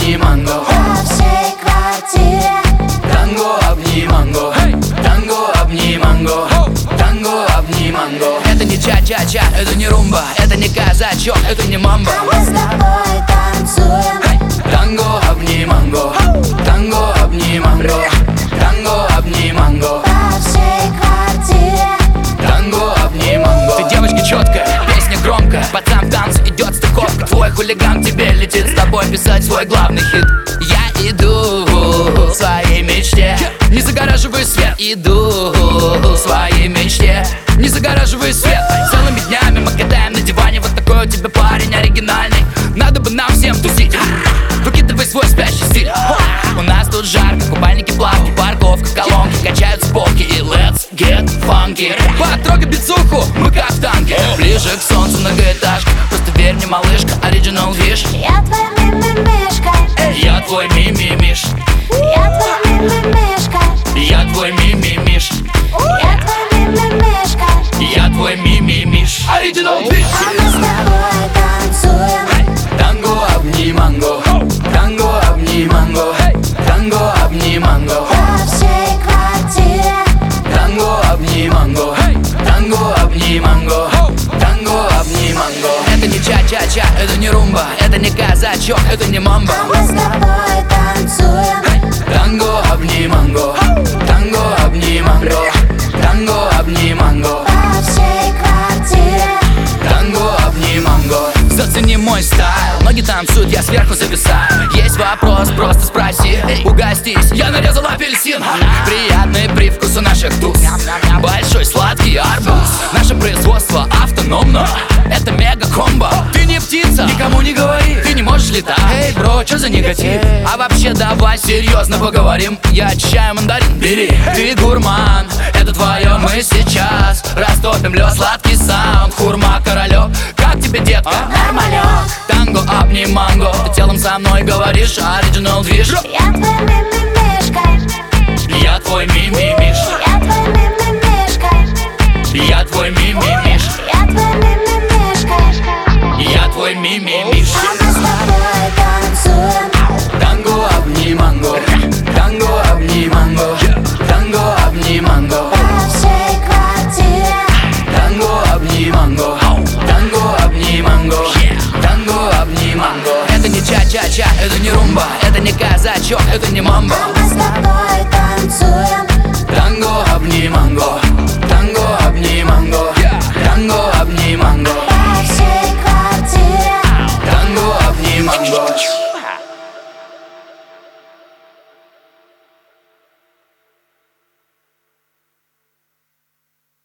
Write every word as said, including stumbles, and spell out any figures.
обни манго. По всей квартире Танго, обни манго. Танго, обни манго. Танго, обни манго. Это не ча-ча-ча, это не румба, это не казачок, это не мамба. а мы с тобой танцуем. Танго, обни манго. Танго, обни манго. Танго, обни манго. По всей квартире Танго, обни манго. Ты девочка четкая, песня громкая, пацан в танце идет стыковка. Твой хулиган к тебе летит, с тобой писать свой главный хит. Я иду в своей мечте, не загораживай свет. Иду в своей мечте, не загораживай свет. Целыми днями мы катаем на диване, вот такой у тебя парень оригинальный. Надо бы нам всем тусить, выкидывай свой спящий стиль. У нас тут жарко, купальники, плавки, парковка, колонки, качаются полки и let's get funky. Потрогай бицуху, мы как в танке. Ближе к солнцу многоэтажка, просто верь мне, малышка, оригинал виш. я твой мимимишка. Я твой мимимиш, Я твой мимимишка. я твой мимимиш, Я твой мимимишка. я твой мимимиш. Оригинал виш. А мы с тобой танцуем. Танго, обни манго. Танго, обни манго. Танго, обни манго. По всей квартире Танго, обни манго. Танго, обни манго. Танго, обни манго. Это не ча-ча-ча, это не румба, это не казачок, это не мамба. а мы с тобой танцуем. Танго, обни манго. Танго, обни манго. Танго, обни манго. По всей квартире Танго, обни манго. Зацени мой стайл, ноги танцуют, я сверху зависаю. Есть вопрос, просто спроси, угостись. Я нарезал апельсин, приятный привкус у наших туз. Большой сладкий арбуз, наше производство автономно. Это мега-комбо. Ты не птица, никому не говори, ты не можешь летать. Эй, бро, чё за негатив? А вообще давай серьезно поговорим. Я очищаю мандарин, бери. Ты гурман, это твое, мы сейчас растопим лед, сладкий саунд. Хурма, королек, как тебе, детка? нормалек. Танго, обни манго. Ты телом со мной говоришь, оригинал движ. Я твой мимимишка. Я твой мимимиш, Я твой мимимишка. я твой мимимиш, Я твой мимимишка. я твой мимимиш. А мы с тобой танцуем. Танго, обни манго. Танго, обни манго. Танго, обни манго. По всей квартире Танго, обни манго. Танго, обни манго. Танго, обни манго. Это не ча-ча-ча, это не румба, это не казачок, это не мамба. а мы с тобой танцуем.